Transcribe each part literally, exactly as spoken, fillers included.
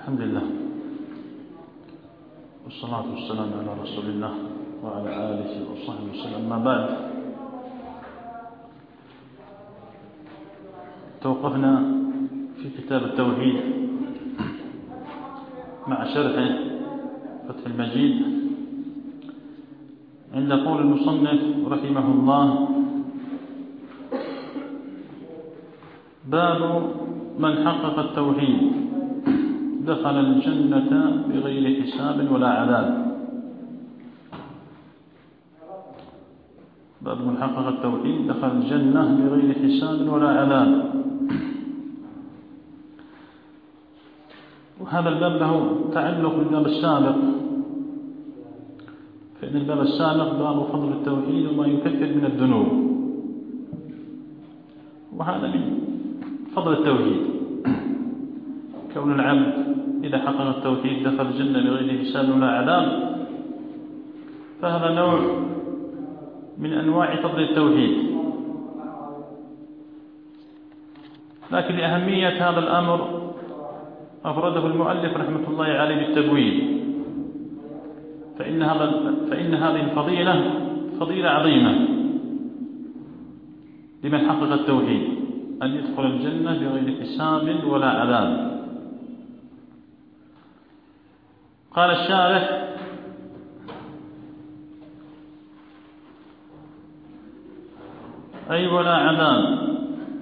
الحمد لله والصلاة والسلام على رسول الله وعلى آله وصحبه وسلم. ما بعد، توقفنا في كتاب التوحيد مع شرح فتح المجيد عند قول المصنف رحمه الله: باب من حقق التوحيد دخل الجنة بغير حساب ولا عذاب. باب من حقق التوحيد دخل الجنة بغير حساب ولا عذاب. وهذا الباب له تعلق بالباب السابق، فإن الباب السابق باب فضل التوحيد وما يكفر من الذنوب، وهذا من فضل التوحيد، كون العبد إذا حقق التوحيد دخل الجنة بغير حساب ولا عذاب، فهذا نوع من أنواع فضل التوحيد. لكن لأهمية هذا الأمر أفرده المؤلف رحمة الله عليه بالتبويب، فإن, هذا فإن هذه الفضيلة فضيلة عظيمة لمن حقق التوحيد، أن يدخل الجنة بغير حساب ولا عذاب. قال الشارح: أي ولا عذاب.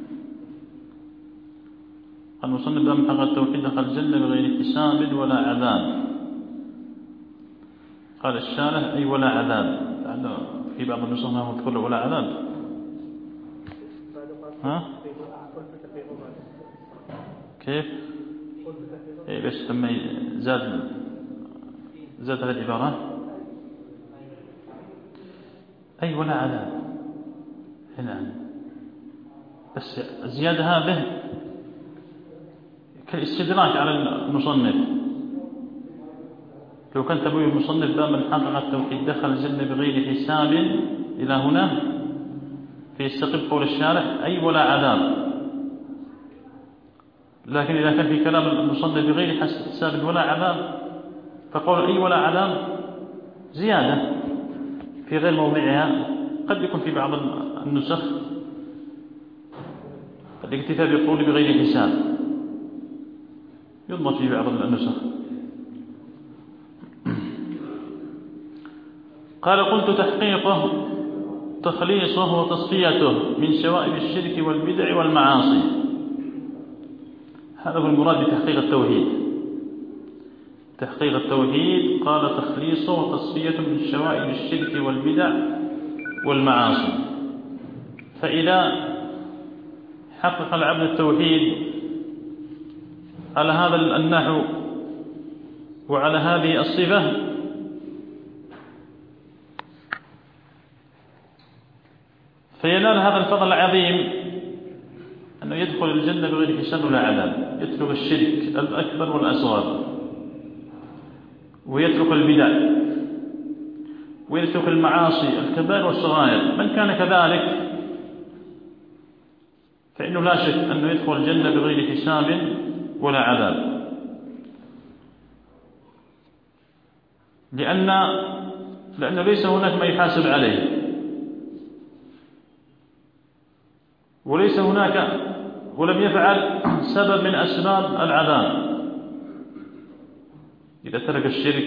المصنف باب من حقق التوحيد دخل الجنة بغير حساب ولا عذاب. قال الشارح: أي ولا عذاب. في بعض النسخ ما تقول ولا عذاب. ها؟ كيف؟ إيه بس ثم زاد زاد هذه العبارة أي ولا عذاب هنا، بس زيادة هذه كالاستدراك على المصنف. لو كان تبوي المصنف باب من حقق التوحيد دخل الجنة بغير حساب إلى هنا فيستقب قول الشارح أي ولا عذاب. لكن إذا كان في كلام المصنف بغير حساب ولا عذاب فقول أي ولا عذاب زيادة في غير موضعها. قد يكون في بعض النسخ الاكتفاء بقول بغير حساب، يضمن في بعض النسخ. قال: قلت تحقيقه تخليصه وتصفيته من شوائب الشرك والبدع والمعاصي. هذا هو المراد بتحقيق التوحيد. تحقيق التوحيد قال تخليصه وتصفيته من شوائب الشرك والبدع والمعاصي. فإذا حقق العبد التوحيد على هذا النحو وعلى هذه الصفة فينال هذا الفضل العظيم أنه يدخل الجنة بغير حساب ولا عذاب، يترك الشرك الأكبر والأصغر، ويترك البدع، ويترك المعاصي الكبائر والصغائر. من كان كذلك فإنه لا شك أنه يدخل الجنة بغير حساب ولا عذاب، لأن لأنه ليس هناك ما يحاسب عليه، وليس هناك ولم يفعل سبب من أسباب العذاب. إذا ترك الشرك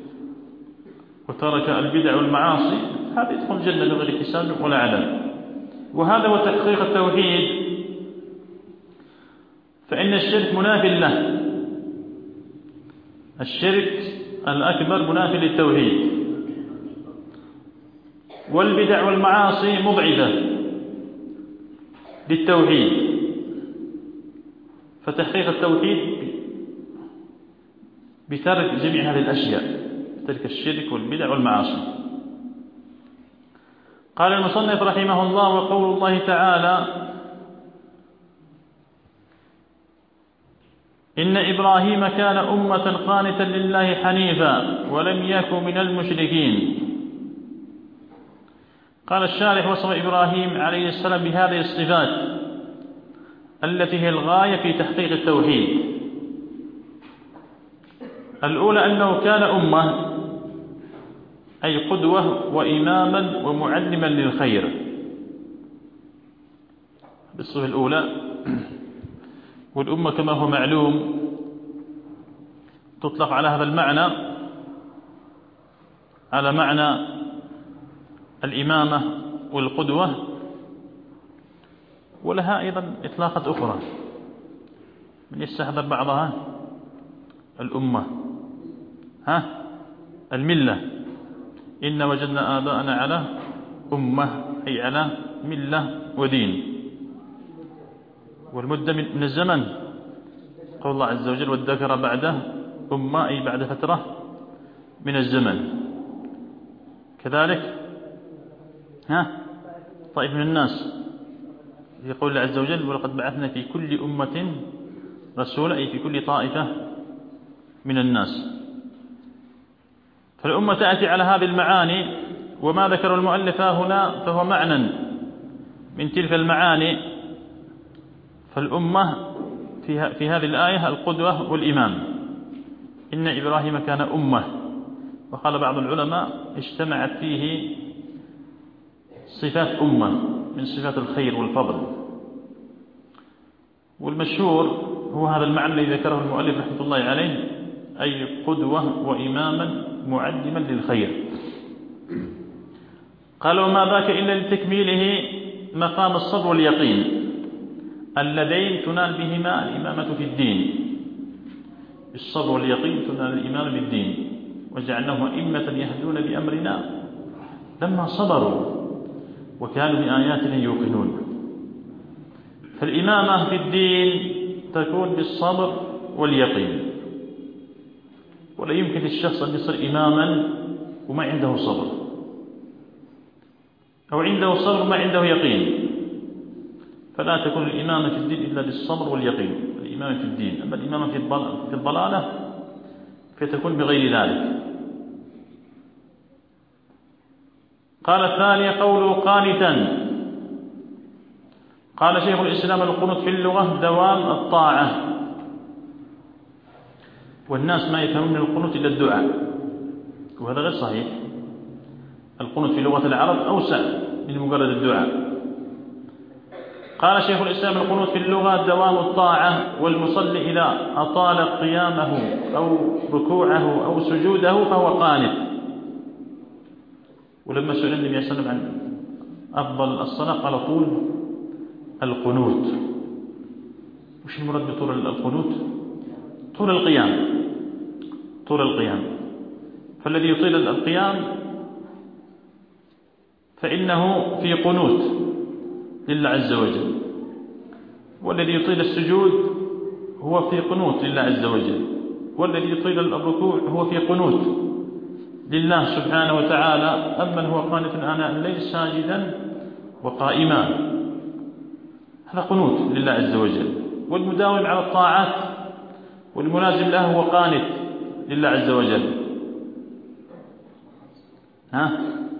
وترك البدع والمعاصي هذا يدخل الجنة بغير حساب ولا عذاب. وهذا هو تحقيق التوحيد، فإن الشرك مناف له. الشرك الأكبر مناف للتوحيد، والبدع والمعاصي مضعفة للتوحيد. فتحقيق التوحيد بترك جميع هذه الأشياء، ترك الشرك والبدع والمعاصي. قال المصنف رحمه الله: وقول الله تعالى: إن إبراهيم كان أمة قانتا لله حنيفا ولم يكن من المشركين. قال الشارح: وصف إبراهيم عليه السلام بهذه الصفات التي هي الغاية في تحقيق التوحيد، الأولى أنه كان أمة، أي قدوة وإماما ومعلما للخير، بالصفة الأولى. والأمة كما هو معلوم تطلق على هذا المعنى على معنى الإمامة والقدوة، ولها أيضا إطلاقات أخرى من يستحضر بعضها الأمة، ها الملة، إن وجدنا آباءنا على أمة، أي على ملة ودين. والمدة من الزمن، قول الله عز وجل والذكر بعده أمة، أي بعد فترة من الزمن. كذلك ها طائف من الناس، يقول الله عز وجل ولقد بعثنا في كل أمة رسولا، أي في كل طائفة من الناس. فالأمة تأتي على هذه المعاني، وما ذكر المؤلف هنا فهو معنى من تلك المعاني. فالأمة في هذه الآية القدوة والإمام. إن إبراهيم كان أمة، وقال بعض العلماء اجتمعت فيه صفات أمة من صفات الخير والفضل. والمشهور هو هذا المعنى الذي ذكره المؤلف رحمة الله عليه، أي قدوة وإماما معلما للخير. قال وما ذاك إلا لتكميله مقام الصبر واليقين اللذين تنال بهما الإمامة في الدين. بالصبر واليقين تنال الإمامة بالدين. وجعلناهم أئمة يهدون بأمرنا لما صبروا وكانوا بآياتنا يوقنون. فالإمامة في الدين تكون بالصبر واليقين، ولا يمكن للشخص أن يصير إماما وما عنده صبر، أو عنده صبر وما عنده يقين. فلا تكون الإمامة في الدين إلا بالصبر واليقين، الإمامة في الدين. أما الإمامة في الضلالة فتكون بغير ذلك. قال الثانية قوله قانتا. قال شيخ الإسلام القنوت في اللغة دوام الطاعة، والناس ما يفهمون القنوت إلا الدعاء، وهذا غير صحيح. القنوت في لغة العرب أوسع من مجرد الدعاء. قال شيخ الإسلام القنوت في اللغة دوام الطاعة، والمصلي إذا أطال قيامه أو ركوعه أو سجوده فهو قانت. ولما سئل النبي صلى الله عليه وسلم عن أفضل الصلاة قال طول القنوت. وش المراد بطول القنوت؟ طول القيام، طول القيام. فالذي يطيل القيام فإنه في قنوت لله عز وجل، والذي يطيل السجود هو في قنوت لله عز وجل، والذي يطيل الركوع هو في قنوت لله سبحانه وتعالى. أما هو قانت آناء الليل ساجدا وقائما، هذا قنوت لله عز وجل. والمداوم على الطاعات والملازم له هو قانت لله عز وجل. ها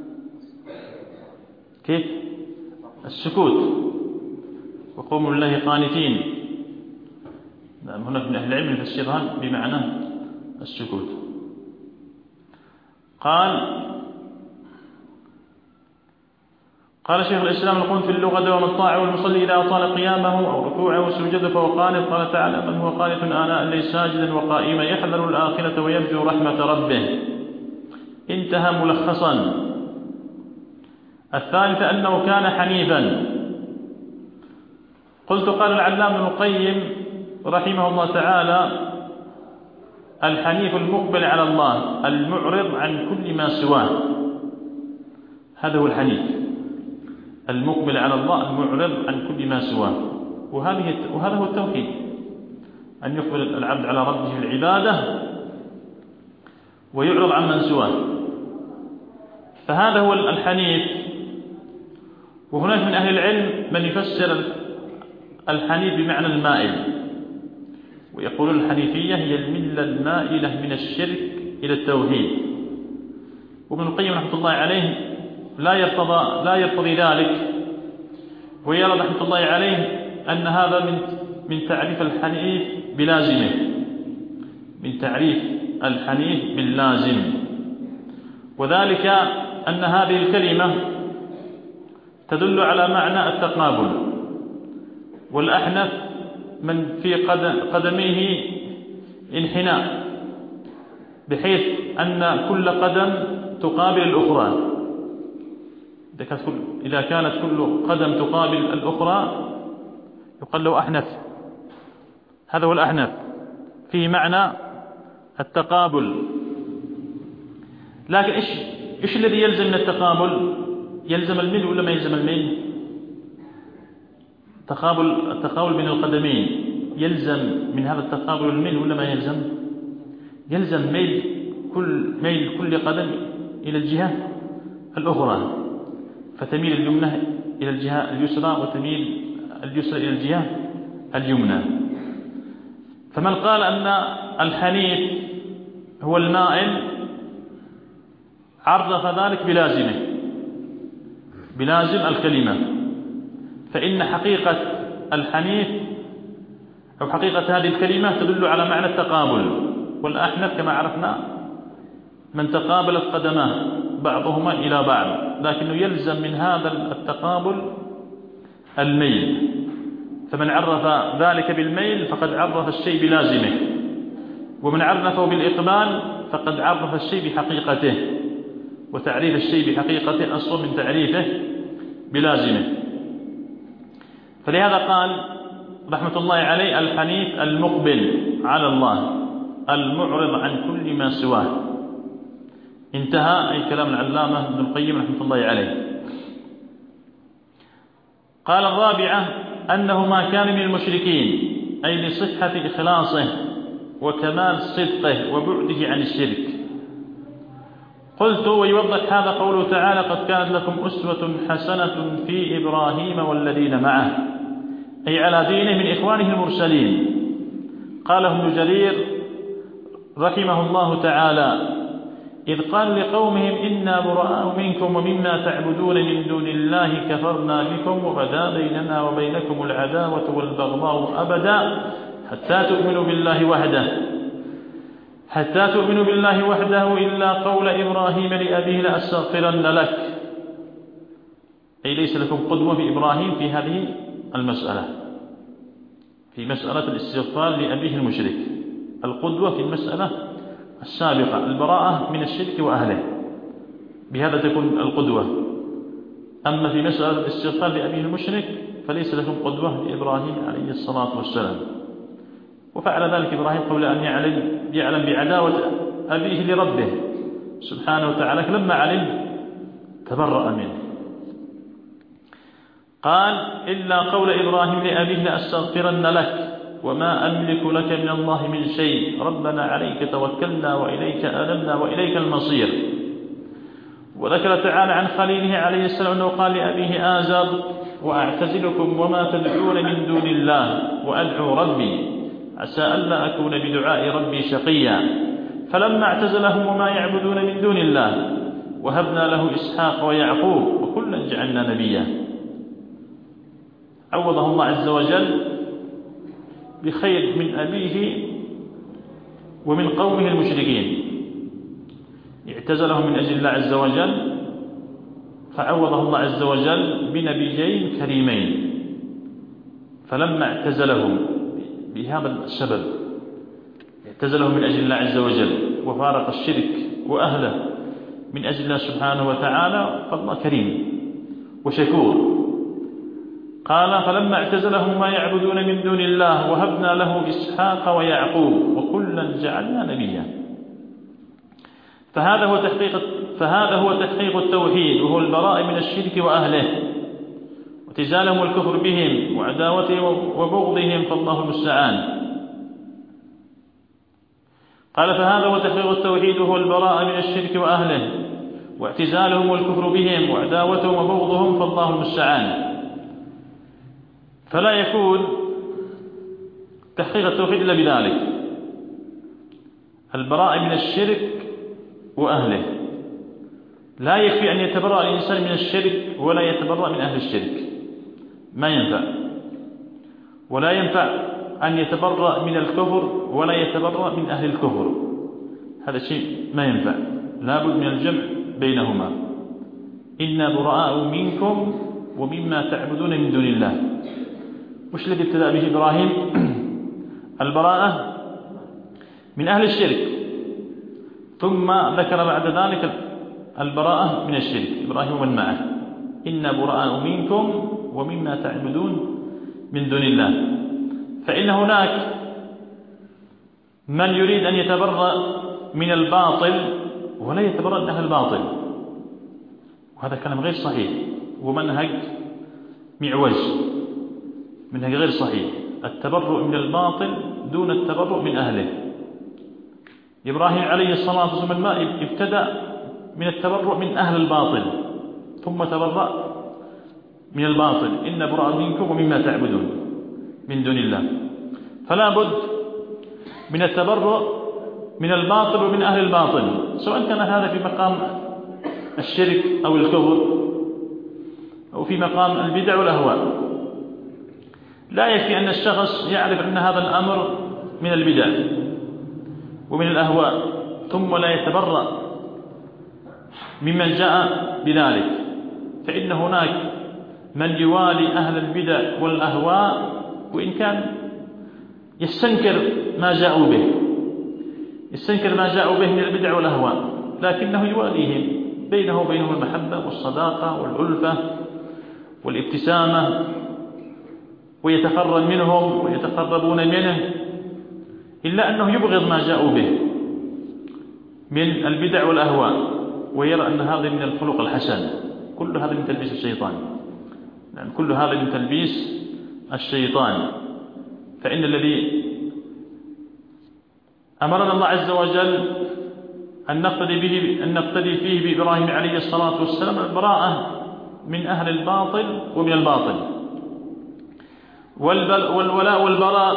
كيف؟ السكوت، وقوموا لله قانتين. هناك من أهل العلم يفسرها بمعنى السكوت. قال قال شيخ الإسلام القنوت في اللغة دوام الطاعة، والمصلي إذا أطال قيامه أو ركوعه وسجوده فهو قانت. قال تعالى من هو قانت آناء الليل ساجدا وقائما يحذر الآخرة ويرجو رحمة ربه. انتهى ملخصا. الثالثة أنه كان حنيفا. قلت قال العلامة ابن القيم رحمه الله تعالى الحنيف المقبل على الله المعرض عن كل ما سواه، هذا هو الحنيف المقبل على الله المعرض عن كل ما سواه. وهذه وهذا هو التوحيد، أن يقبل العبد على ربه العبادة ويعرض عن من سواه، فهذا هو الحنيف. وهناك من أهل العلم من يفسر الحنيف بمعنى المائل، ويقولون الحنيفية هي الملة المائلة من الشرك إلى التوحيد. وابن القيم رحمة الله عليه لا يرتضى لا يرتضي ذلك، ويرى رحمة الله عليه أن هذا من من تعريف الحنيف بلازمه، من تعريف الحنيف باللازم، وذلك أن هذه الكلمة تدل على معنى التقابل، والأحنف من في قدميه انحناء، بحيث أن كل قدم تقابل الأخرى. إذا كانت كل قدم تقابل الأخرى يقال له أحنف. هذا هو الأحنف، فيه معنى التقابل. لكن إيش إيش الذي يلزم من التقابل؟ يلزم الميل ولا ما يلزم الميل؟ تقابل التقابل بين القدمين يلزم من هذا التقابل الميل ولا ما يلزم؟ يلزم ميل كل ميل كل قدم إلى الجهة الأخرى، فتميل اليمنى إلى الجهة اليسرى وتميل اليسرى إلى الجهة اليمنى. فمن قال أن الحنيف هو المائل عرف ذلك بلازمه، بلازم الكلمة، فإن حقيقة الحنيف أو حقيقة هذه الكلمة تدل على معنى التقابل. والأحنف كما عرفنا من تقابلت قدماه بعضهما إلى بعض، لكنه يلزم من هذا التقابل الميل، فمن عرف ذلك بالميل فقد عرف الشيء بلازمه، ومن عرفه بالإقبال فقد عرف الشيء بحقيقته، وتعريف الشيء بحقيقته أصل من تعريفه بلازمه. فلهذا قال رحمة الله عليه الحنيف المقبل على الله المعرض عن كل ما سواه. انتهى أي كلام العلامة ابن القيم رحمة الله عليه. قال الرابعة أنه ما كان من المشركين، أي لصحة إخلاصه وكمال صدقه وبعده عن الشرك. قلت ويوضح هذا قوله تعالى قد كانت لكم أسوة حسنة في إبراهيم والذين معه، أي على دينه من إخوانه المرسلين. قاله ابن جرير رحمه الله تعالى إذ قال لقومهم إنا براء منكم ومما تعبدون من دون الله كفرنا بكم وبدا بيننا وبينكم العداوة والبغضاء أبدا حتى تؤمنوا بالله وحده حتى تؤمنوا بالله وحده إلا قول إبراهيم لأبيه لأستغفرن لك، أي ليس لكم قدوة في إبراهيم في هذه المسألة، في مسألة الاستغفار لأبيه المشرك. القدوة في المسألة السابقة البراءة من الشرك وأهله، بهذا تكون القدوة. أما في مسألة الاستغفار لأبيه المشرك فليس لكم قدوة لإبراهيم عليه الصلاة والسلام. وفعل ذلك إبراهيم قبل أن يعلم, يعلم بعداوة أبيه لربه سبحانه وتعالى، لما علم تبرأ منه. قال إلا قول إبراهيم لأبيه لأستغفرن لك وما أملك لك من الله من شيء ربنا عليك توكلنا وإليك آمنا وإليك المصير. وذكر تعالى عن خليله عليه السلام أنه قال لأبيه آزر وأعتزلكم وما تدعون من دون الله وأدعو ربي عسى ألا أكون بدعاء ربي شقيا. فلما اعتزلهم وما يعبدون من دون الله وهبنا له إسحاق ويعقوب وكلا جعلنا نبيا. عوضه الله عز وجل بخير من أبيه ومن قومه المشركين، اعتزلهم من أجل الله عز وجل، فعوضه الله عز وجل بنبيين كريمين. فلما اعتزلهم بهذا السبب، اعتزلهم من أجل الله عز وجل وفارق الشرك وأهله من أجل الله سبحانه وتعالى، فالله كريم وشكور. قال فلما اعتزلهم ما يعبدون من دون الله وهبنا له إسحاق ويعقوب وكلا جعلنا نبيا. فهذا هو تحقيق فهذا هو تحقيق التوحيد، وهو البراء من الشرك وأهله واعتزالهم والكفر بهم وعداوتهم وبغضهم، فالله المستعان. قال فهذا هو تحقيق التوحيد وهو البراء من الشرك وأهله واعتزالهم والكفر بهم وعداوتهم وبغضهم، فالله المستعان. فلا يكون تحقيق التوحيد إلا بذلك، البراء من الشرك وأهله. لا يكفي أن يتبرأ الإنسان من الشرك ولا يتبرأ من أهل الشرك، ما ينفع. ولا ينفع أن يتبرأ من الكفر ولا يتبرأ من أهل الكفر، هذا شيء ما ينفع، لا بد من الجمع بينهما. إنا براء منكم ومما تعبدون من دون الله. وش الذي ابتدأ به إبراهيم؟ البراءة من أهل الشرك، ثم ذكر بعد ذلك البراءة من الشرك إبراهيم ومن معه. إنا براء منكم ومما تعبدون من دون الله. فإن هناك من يريد أن يتبرأ من الباطل ولا يتبرأ من أهل الباطل، وهذا كلام غير صحيح ومنهج معوج، منهج غير صحيح. التبرؤ من الباطل دون التبرؤ من أهله. إبراهيم عليه الصلاة والسلام ابتدأ من التبرؤ من أهل الباطل ثم تبرأ من الباطل. إن براء منكم ومما تعبدون من دون الله. فلا بد من التبرؤ من الباطل ومن أهل الباطل، سواء كان هذا في مقام الشرك أو الكفر أو في مقام البدع والأهواء. لا يكفي أن الشخص يعرف أن هذا الأمر من البدع ومن الأهواء ثم لا يتبرأ ممن جاء بذلك، فإن هناك من يوالي أهل البدع والأهواء وإن كان يستنكر ما جاءوا به، يستنكر ما جاءوا به من البدع والأهواء، لكنه يواليهم، بينه وبينهم المحبة والصداقة والألفة والابتسامة، ويتقرب منهم ويتقربون منه، إلا أنه يبغض ما جاءوا به من البدع والأهواء ويرى أن هذا من الخلق الحسن. كل هذا من تلبيس الشيطان، يعني كل هذا من تلبيس الشيطان. فإن الذي أمرنا الله عز وجل أن نقتدي به أن نقتدي فيه بإبراهيم عليه الصلاة والسلام البراءة من أهل الباطل ومن الباطل. والولاء والبراء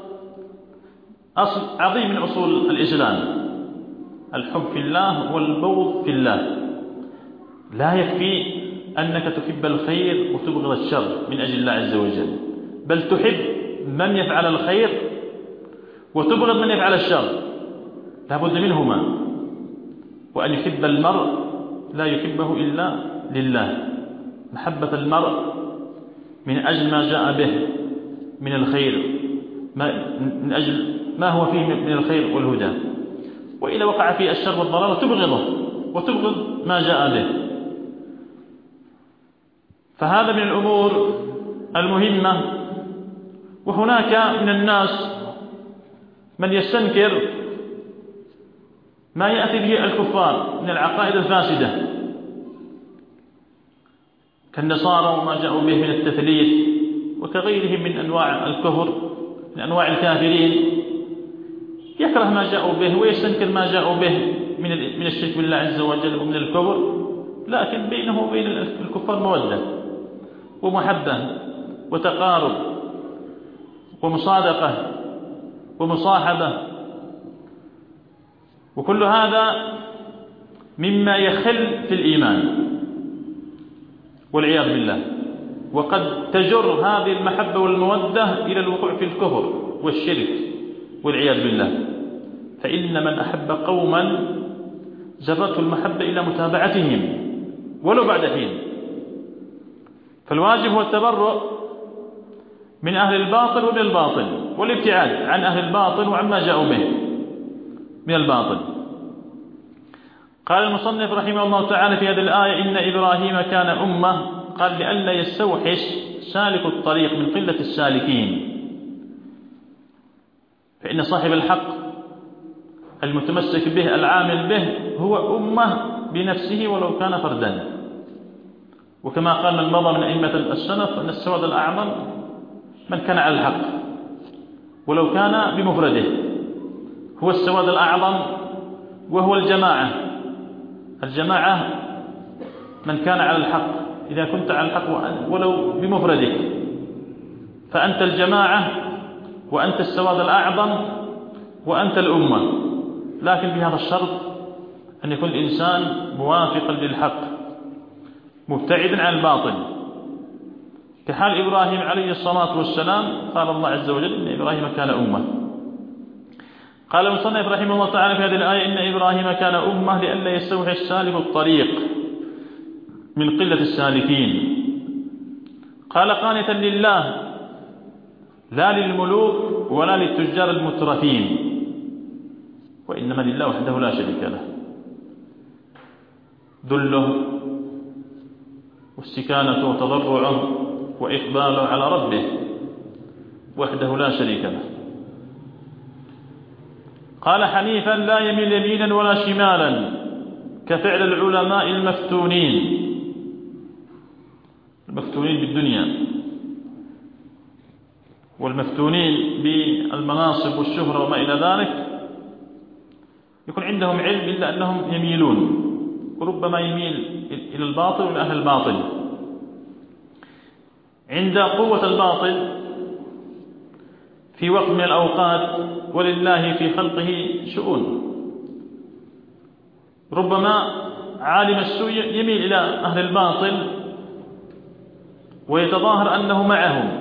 أصل عظيم من أصول الإسلام، الحب في الله والبغض في الله. لا يكفي أنك تحب الخير وتبغض الشر من أجل الله عز وجل، بل تحب من يفعل الخير وتبغض من يفعل الشر، لا بد منهما. وأن يحب المرء لا يحبه إلا لله، محبة المرء من أجل ما جاء به من الخير، من أجل ما هو فيه من الخير والهدى. وإذا وقع فيه الشر والضلال تبغضه وتبغض ما جاء به. فهذا من الأمور المهمة. وهناك من الناس من يستنكر ما يأتي به الكفار من العقائد الفاسدة كالنصارى وما جاءوا به من التثليث وكغيرهم من أنواع الكفر، من أنواع الكافرين، يكره ما جاءوا به ويستنكر ما جاءوا به من من الشرك بالله عز وجل ومن الكفر، لكن بينه وبين الكفار مودة ومحبة وتقارب ومصادقة ومصاحبة، وكل هذا مما يخل في الإيمان والعياذ بالله. وقد تجر هذه المحبة والمودة إلى الوقوع في الكفر والشرك والعياذ بالله. فإن من أحب قوما جرته المحبة إلى متابعتهم ولو بعد حين. فالواجب هو التبرؤ من أهل الباطل ومن الباطل، والابتعاد عن أهل الباطل وعما جاءوا به من الباطل. قال المصنف رحمه الله تعالى في هذه الآية: إن إبراهيم كان أمة. قال لئلا يستوحش سالك الطريق من قلة السالكين، فإن صاحب الحق المتمسك به العامل به هو أمة بنفسه ولو كان فردا. وكما قال من مضى من أئمة السلف أن السواد الأعظم من كان على الحق ولو كان بمفرده، هو السواد الأعظم وهو الجماعة. الجماعة من كان على الحق، إذا كنت على الحق ولو بمفردك فأنت الجماعة وأنت السواد الأعظم وأنت الأمة. لكن بهذا الشرط أن يكون الإنسان موافقا للحق مبتعدا عن الباطل، كحال إبراهيم عليه الصلاة والسلام. قال الله عز وجل: إن إبراهيم كان أمة. قال المصنف رحمه الله تعالى في هذه الآية: إن إبراهيم كان أمة لئلا يستوحش السالك الطريق من قلة السالكين. قال: قانتا لله لا للملوك ولا للتجار المترفين، وإنما لله وحده لا شريك له، ذله واستكانته وتضرعه وإقباله على ربه وحده لا شريك له. قال: حنيفا لا يميل يمينا ولا شمالا كفعل العلماء المفتونين، المفتونين بالدنيا والمفتونين بالمناصب والشهرة وما إلى ذلك، يكون عندهم علم إلا أنهم يميلون، وربما يميل إلى الباطل وإلى أهل الباطل. عند قوة الباطل في وقت من الأوقات ولله في خلقه شؤون، ربما عالم السوء يميل إلى أهل الباطل ويتظاهر أنه معهم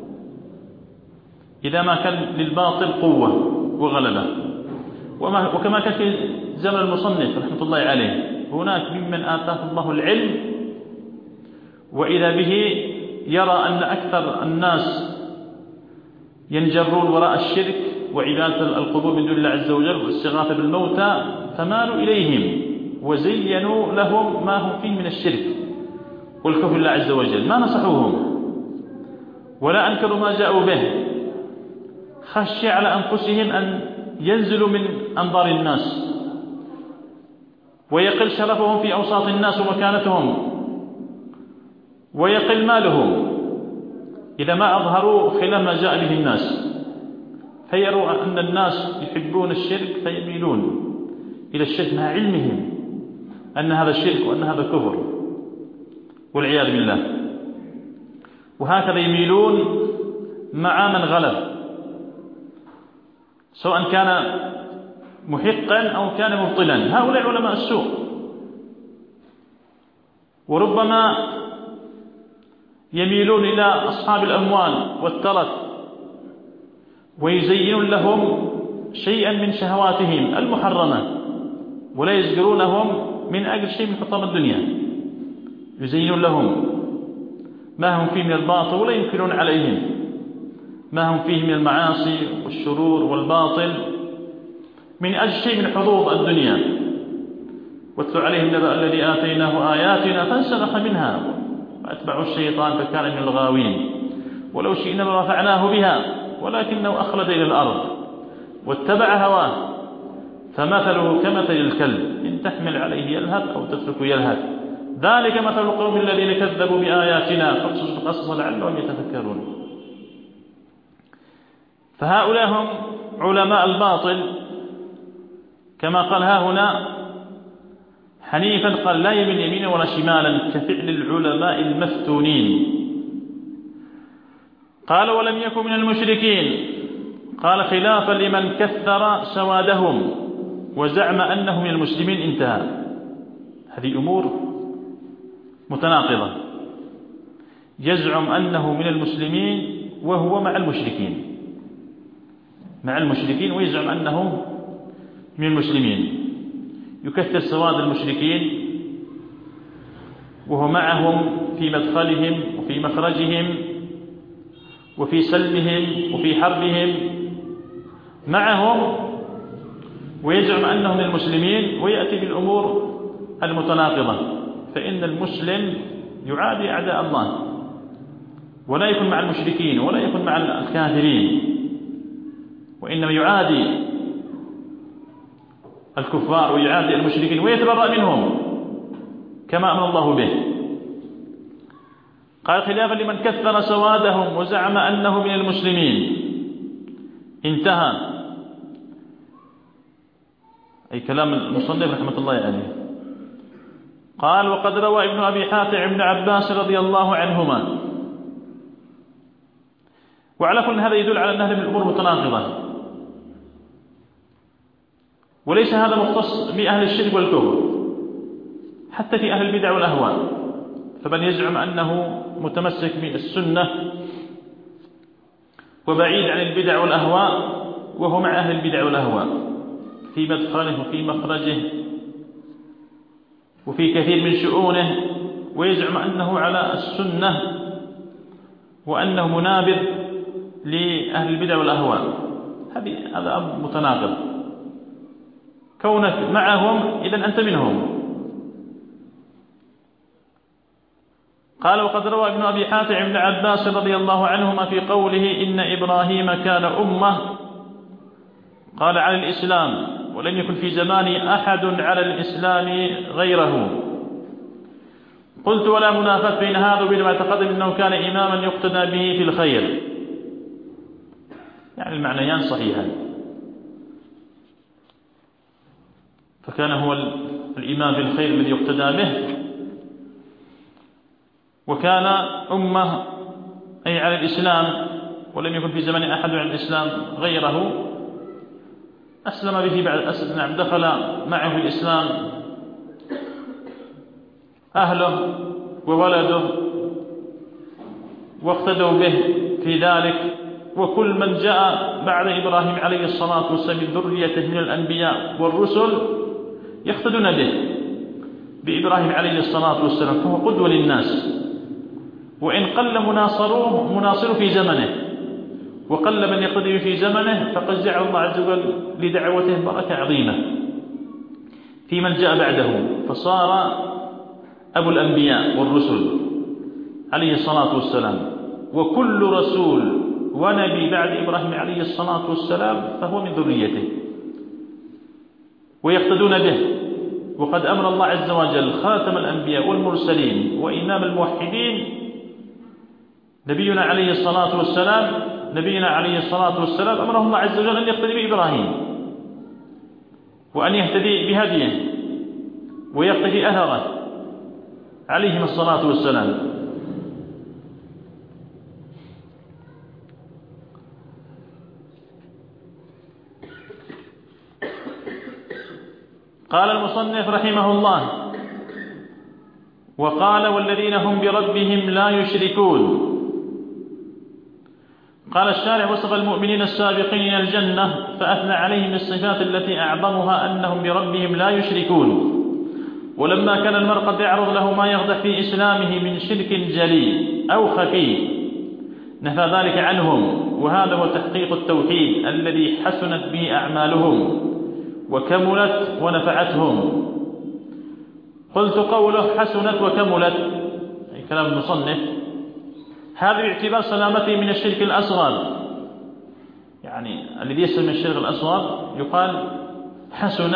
إذا ما كان للباطل قوة وغلبة. وكما كان في زمن المصنف رحمة الله عليه، هناك ممن آتاه الله العلم وإذا به يرى أن أكثر الناس ينجرون وراء الشرك وعبادة القبور من دون الله عز وجل والاستغاثة بالموتى، فمالوا إليهم وزينوا لهم ما هم فيه من الشرك والكفر بالله عز وجل، ما نصحوهم ولا أنكروا ما جاءوا به، خشي على أنفسهم أن ينزلوا من أنظار الناس ويقل شرفهم في أوساط الناس ومكانتهم ويقل مالهم إذا ما أظهروا خلاف ما جاء به الناس، فيروا أن الناس يحبون الشرك فيميلون إلى الشرك مع علمهم أن هذا الشرك وأن هذا كفر والعياذ بالله. وهكذا يميلون مع من غلب، سواء كان محقا أو كان مبطلا. هؤلاء علماء السوء، وربما يميلون إلى أصحاب الأموال والترف ويزينون لهم شيئا من شهواتهم المحرمة ولا يزجرونهم من أجل شيء من حطام الدنيا، يزينون لهم ما هم فيه من الباطل ولا ينكرون عليهم ما هم فيه من المعاصي والشرور والباطل من أجل شيء من حظوظ الدنيا. واتلو عليهم نبأ الذي آتيناه آياتنا فانسلخ منها فأتبعه الشيطان فكان من الغاوين ولو شئنا لرفعناه بها ولكنه أخلد إلى الأرض واتبع هواه فمثله كمثل الكلب إن تحمل عليه يلهث أو تتركه يلهث ذلك مثل القوم الذين كذبوا بآياتنا فاقصص القصص لعلهم يتفكرون. فهؤلاء هم علماء الباطل كما قال ها هنا حنيفا، قال لا يمين يمينا ولا شمالا كفعل العلماء المفتونين. قال ولم يكن من المشركين، قال خلافا لمن كثر سوادهم وزعم أنه من المسلمين. انتهى. هذه أمور متناقضة، يزعم أنه من المسلمين وهو مع المشركين مع المشركين ويزعم أنه من المسلمين، يكثر سواد المشركين وهو معهم في مدخلهم وفي مخرجهم وفي سلمهم وفي حربهم معهم، ويزعم أنه من المسلمين ويأتي بالأمور المتناقضة. فإن المسلم يعادي أعداء الله ولا يكون مع المشركين ولا يكون مع الكافرين، وإنما يعادي الكفار ويعادي المشركين ويتبرأ منهم كما أمر الله به. قال خلافا لمن كثر سوادهم وزعم أنه من المسلمين. انتهى. أي كلام المصنف رحمة الله عليه. قال وقد روى ابن أبي حاتم ابن عباس رضي الله عنهما. وعلى كل هذا يدل على أن هذه الأمور متناقضة، وليس هذا مختص بأهل الشرك والكفر، حتى في أهل البدع والأهواء، فمن يزعم أنه متمسك بالسنة وبعيد عن البدع والأهواء وهو مع أهل البدع والأهواء في مدخله وفي مخرجه وفي كثير من شؤونه، ويزعم أنه على السنة وأنه منابذ لأهل البدع والأهواء. هذا أمر متناقض. كونك معهم إذن أنت منهم. قال: وقد روى ابن أبي حاتم ابن عباس رضي الله عنهما في قوله: إن إبراهيم كان أمة، قال: على الإسلام، ولم يكن في زماني أحد على الإسلام غيره. قلت: ولا منافاة بين هذا وبين ما تقدم أنه كان إماما يقتدى به في الخير. يعني المعنيان صحيحان، فكان هو الإمام في الخير الذي يقتدى به، وكان أمة أي على الإسلام، ولم يكن في زمن أحد على الإسلام غيره. أسلم به بعد أسلم، نعم، دخل معه في الإسلام أهله وولده واقتدوا به في ذلك، وكل من جاء بعد إبراهيم عليه الصلاة والسلام من ذريته من الأنبياء والرسل يقتدون به بإبراهيم عليه الصلاة والسلام، فهو قدوة للناس. وإن قل مناصروه مناصر في زمنه وقل من يقتدي في زمنه، فقد جعل الله عز وجل لدعوته بركة عظيمة في من جاء بعده، فصار أبو الأنبياء والرسل عليه الصلاة والسلام. وكل رسول ونبي بعد إبراهيم عليه الصلاة والسلام فهو من ذريته ويقتدون به. وقد أمر الله عز وجل خاتم الأنبياء والمرسلين وإمام الموحدين نبينا عليه الصلاة والسلام نبينا عليه الصلاة والسلام أمره الله عز وجل أن يقتدي بإبراهيم وأن يهتدي بهديه ويقتدي أثره عليهم الصلاة والسلام. قال المصنف رحمه الله: وقال: والذين هم بربهم لا يشركون. قال الشارع: وصف المؤمنين السابقين إلى الجنة فأثنى عليهم الصفات التي أعظمها أنهم بربهم لا يشركون. ولما كان المرء قد يعرض له ما يغدح في إسلامه من شرك جلي أو خفي نفى ذلك عنهم، وهذا هو تحقيق التوحيد الذي حسنت به أعمالهم وكملت ونفعتهم. قلت: قوله حسنت وكملت أي كلام المصنف، هذا باعتبار سلامته من الشرك الأصغر. يعني الذي يسلم من الشرك الأصغر يقال حسن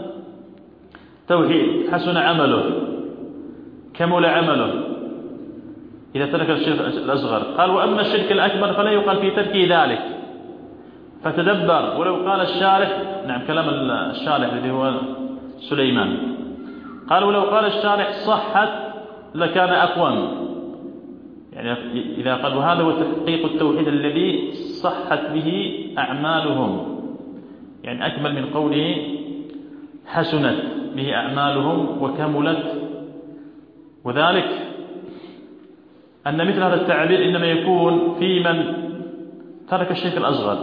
توحيد، حسن عمله، كمل عمله إذا ترك الشرك الأصغر. قال: وأما الشرك الأكبر فلا يقال في ترك ذلك. فتدبر، ولو قال الشارح، نعم كلام الشارح الذي هو سليمان، قال: ولو قال الشارح صحت لكان أقوم. يعني إذا قال وهذا هو تحقيق التوحيد الذي صحت به أعمالهم، يعني أكمل من قوله حسنت به أعمالهم وكملت. وذلك أن مثل هذا التعبير إنما يكون في من ترك الشرك الأصغر،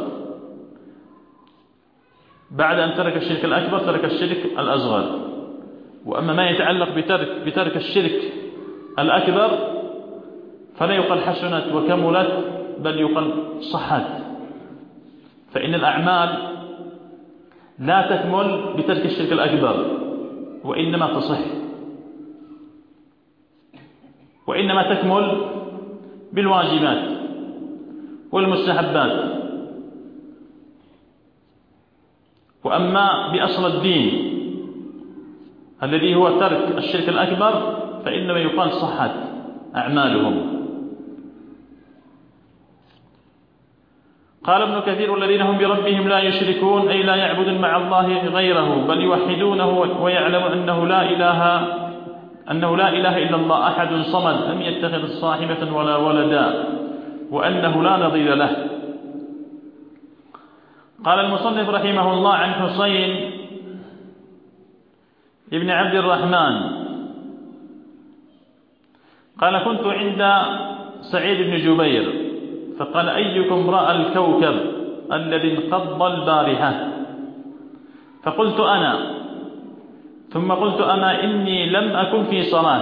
بعد أن ترك الشرك الأكبر ترك الشرك الأصغر. وأما ما يتعلق بترك, بترك الشرك الأكبر فلا يقال حسنت وكملت، بل يقال صحت، فإن الأعمال لا تكمل بترك الشرك الأكبر وإنما تصح، وإنما تكمل بالواجبات والمستحبات. وأما بأصل الدين الذي هو ترك الشرك الأكبر فإنما يقال صحت أعمالهم. قال ابن كثير: والذين هم بربهم لا يشركون أي لا يعبدون مع الله غيره، بل يوحدونه ويعلم أنه لا إله أنه لا إله إلا الله أحد صمد لم يتخذ صاحبة ولا ولدا، وأنه لا نظير له. قال المصنف رحمه الله عن حسين ابن عبد الرحمن قال: كنت عند سعيد بن جبير فقال: أيكم رأى الكوكب؟ الذي انقض البارحة. فقلت أنا، ثم قلت أما إني لم أكن في صلاة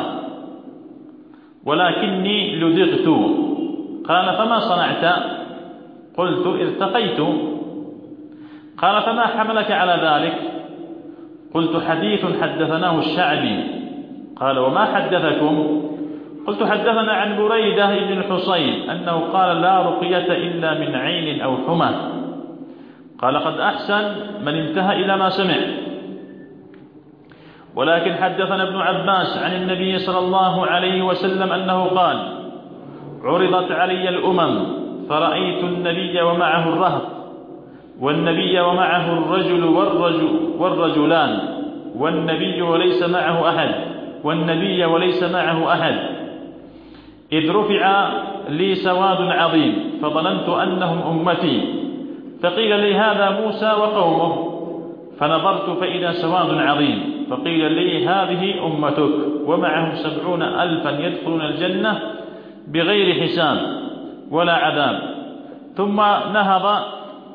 ولكني لدغت. قال فما صنعت؟ قلت ارتقيت. قال فما حملك على ذلك؟ قلت حديث حدثناه الشعبي. قال وما حدثكم؟ قلت حدثنا عن بريدة بن الحصين أنه قال لا رقية إلا من عين أو حمى. قال قد أحسن من انتهى إلى ما سمع. ولكن حدثنا ابن عباس عن النبي صلى الله عليه وسلم أنه قال عرضت علي الأمم فرأيت النبي ومعه الرهط، والنبي ومعه الرجل والرجل والرجلان، والنبي وليس معه أحد والنبي وليس معه أحد، إذ رفع لي سواد عظيم فظننت أنهم أمتي، فقيل لي هذا موسى وقومه، فنظرت فإذا سواد عظيم، فقيل لي هذه أمتك ومعهم سبعون ألفا يدخلون الجنة بغير حساب ولا عذاب. ثم نهض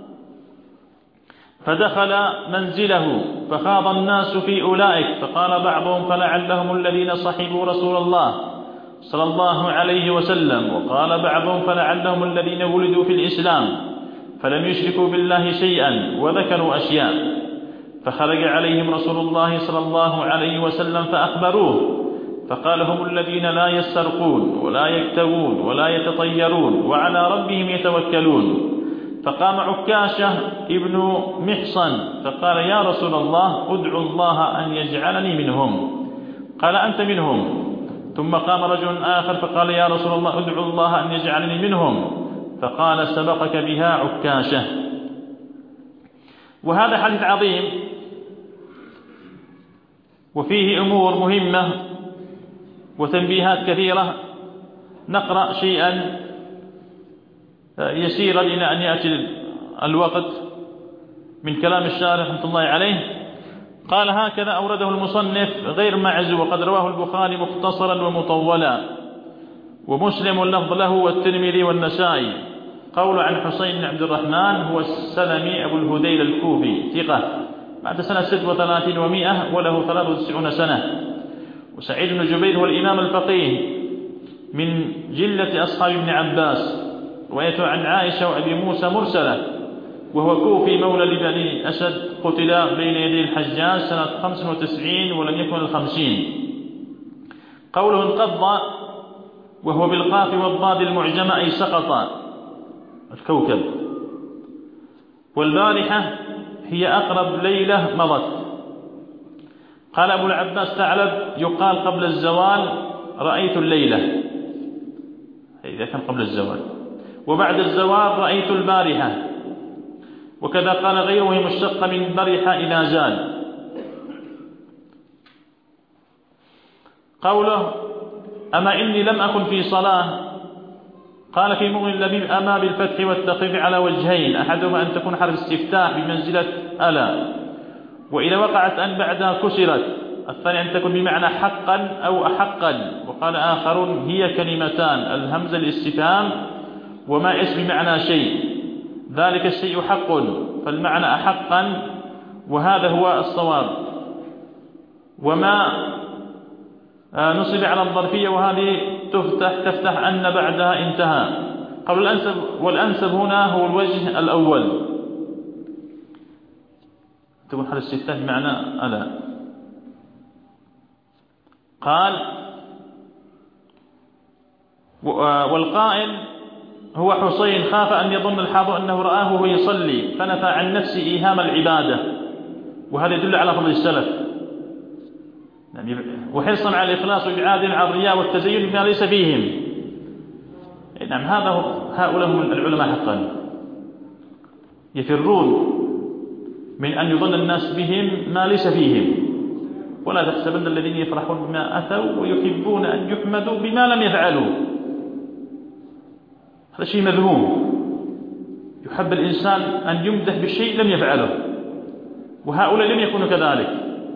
فدخل منزله فخاض الناس في أولئك، فقال بعضهم فلعلهم الذين صحبوا رسول الله صلى الله عليه وسلم، وقال بعضهم فلعلهم الذين ولدوا في الإسلام فلم يشركوا بالله شيئا، وذكروا أشياء. فخرج عليهم رسول الله صلى الله عليه وسلم فأخبروه، فقال هم الذين لا يسترقون ولا يكتوون ولا يتطيرون وعلى ربهم يتوكلون. فقام عكاشة ابن محصن فقال يا رسول الله ادعو الله أن يجعلني منهم. قال أنت منهم. ثم قام رجل آخر فقال يا رسول الله ادعو الله أن يجعلني منهم. فقال سبقك بها عكاشة. وهذا حديث عظيم وفيه أمور مهمة وتنبيهات كثيرة. نقرأ شيئا يسيرا إلى أن يأتي الوقت من كلام الشارح رحمة الله عليه. قال هكذا أورده المصنف غير معزو، وقد رواه البخاري مختصرا ومطولا، ومسلم اللفظ له والترمذي والنسائي. قول عن حسين بن عبد الرحمن هو السلمي أبو الهذيل الكوفي ثقة بعد سنة ست وثلاثين ومائة وله ثلاث وتسعون سنة. وسعيد بن جبير هو الإمام الفقيه من جلة أصحاب ابن عباس، روايته عن عائشة وأبي موسى مرسلة، وهو كوفي مولى لبني أسد، قتل بين يدي الحجاج سنة خمس وتسعين ولم يكن الخمسين. قوله انقض وهو بالقاف والضاد المعجمة أي سقط الكوكب. والبارحة هي أقرب ليلة مضت. قال أبو العباس ثعلب يقال قبل الزوال رأيت الليلة، إذا كان قبل الزوال، وبعد الزوال رأيت البارحة، وكذا قال غيره مشتق من برحة إلى زال. قوله أما إني لم أكن في صلاة، قال في مغني اللبيب أما بالفتح والتخفيف على وجهين، أحدهما أن تكون حرف استفتاح بمنزلة ألا، وإذا وقعت أن بعدها كسرت. الثاني أن تكون بمعنى حقا أو أحقا. وقال آخرون هي كلمتان، الهمزة الاستفهام وما اسم بمعنى شيء، ذلك الشيء حق، فالمعنى أحقا، وهذا هو الصواب. وما نصب على الظرفية وهذه تفتح تفتح أن بعدها انتهى. قبل الأنسب، والأنسب هنا هو الوجه الأول، تكون حال الستة بمعنى ألا. قال والقائل هو حسين خاف أن يظن الحاضر أنه رآه وهو يصلي فنفى عن نفسه إيهام العبادة، وهذا يدل على فضل السلف وحرصا على الإخلاص وإبعاد عن الرياء والتزين بما ليس فيهم. نعم هذا هؤلاء هم العلماء حقا، يفرون من أن يظن الناس بهم ما ليس فيهم. ولا تحسبن الذين يفرحون بما أتوا ويحبون أن يحمدوا بما لم يفعلوا، هذا شيء مذموم. يحب الإنسان أن يمدح بشيء لم يفعله، وهؤلاء لم يكونوا كذلك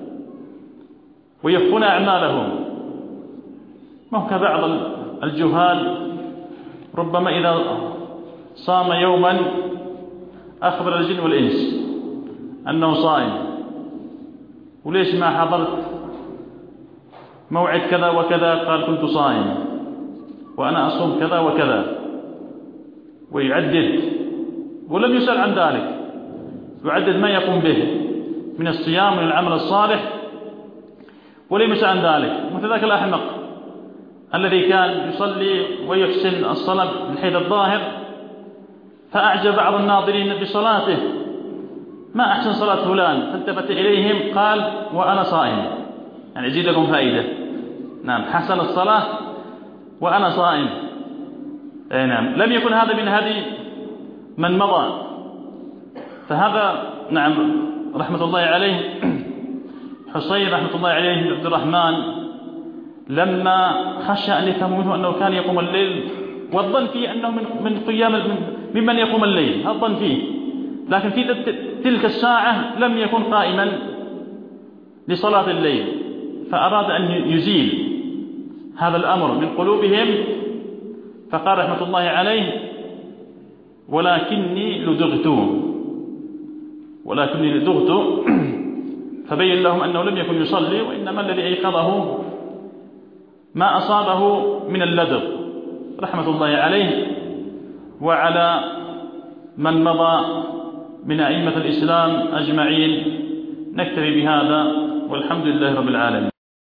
ويخفون أعمالهم. ما هو كبعض الجهال ربما إذا صام يوما أخبر الجن والإنس أنه صائم، وليش ما حضرت موعد كذا وكذا؟ قال كنت صائم وأنا أصوم كذا وكذا، ويعدد، ولم يسأل عن ذلك، يعدد ما يقوم به من الصيام من العمل الصالح، ولم يسأل عن ذلك. مثل ذاك الأحمق الذي كان يصلي ويحسن الصلاة من حيث الظاهر، فأعجب بعض الناظرين بصلاته، ما أحسن صلاة فلان، فالتفت إليهم قال وأنا صائم، يعني يزيد لكم فائدة. نعم، حسن الصلاة وأنا صائم. أي نعم، لم يكن هذا من هدي من مضى. فهذا نعم رحمة الله عليه حصين رحمة الله عليه بن عبد الرحمن لما خشى أن يفهموا منه أنه كان يقوم الليل، والظن فيه أنه من من قيام ممن يقوم الليل، هذا الظن فيه، لكن في تلك الساعة لم يكن قائما لصلاة الليل، فأراد أن يزيل هذا الأمر من قلوبهم، فقال رحمة الله عليه ولكني لدغت ولكني لدغت فبين لهم أنه لم يكن يصلي، وإنما الذي أيقظه ما أصابه من اللدغ، رحمة الله عليه وعلى من مضى من أئمة الإسلام أجمعين. نكتفي بهذا والحمد لله رب العالمين.